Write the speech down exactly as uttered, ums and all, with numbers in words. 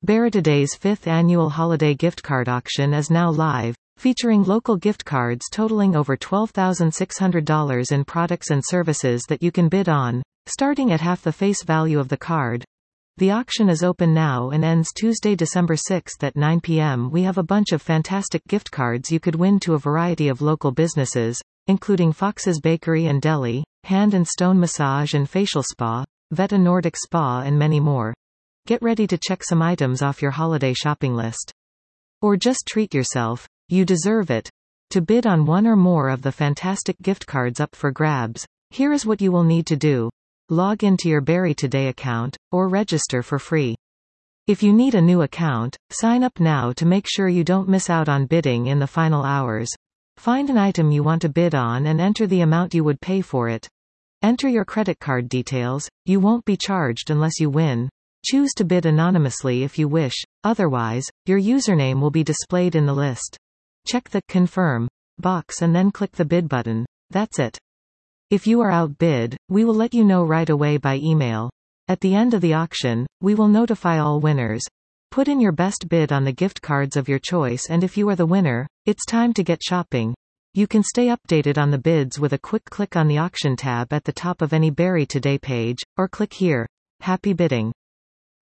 Beritoday's fifth annual holiday gift card auction is now live, featuring local gift cards totaling over twelve thousand six hundred dollars in products and services that you can bid on, starting at half the face value of the card. The auction is open now and ends Tuesday, December sixth at nine p m We have a bunch of fantastic gift cards you could win to a variety of local businesses, including Fox's Bakery and Deli, Hand and Stone Massage and Facial Spa, Veta Nordic Spa and many more. Get ready to check some items off your holiday shopping list. Or just treat yourself. You deserve it. To bid on one or more of the fantastic gift cards up for grabs, here is what you will need to do. Log into your Beritoday account, or register for free. If you need a new account, sign up now to make sure you don't miss out on bidding in the final hours. Find an item you want to bid on and enter the amount you would pay for it. Enter your credit card details. You won't be charged unless you win. Choose to bid anonymously if you wish, otherwise, your username will be displayed in the list. Check the Confirm box and then click the bid button. That's it. If you are outbid, we will let you know right away by email. At the end of the auction, we will notify all winners. Put in your best bid on the gift cards of your choice, and if you are the winner, it's time to get shopping. You can stay updated on the bids with a quick click on the auction tab at the top of any Beritoday page, or click here. Happy bidding.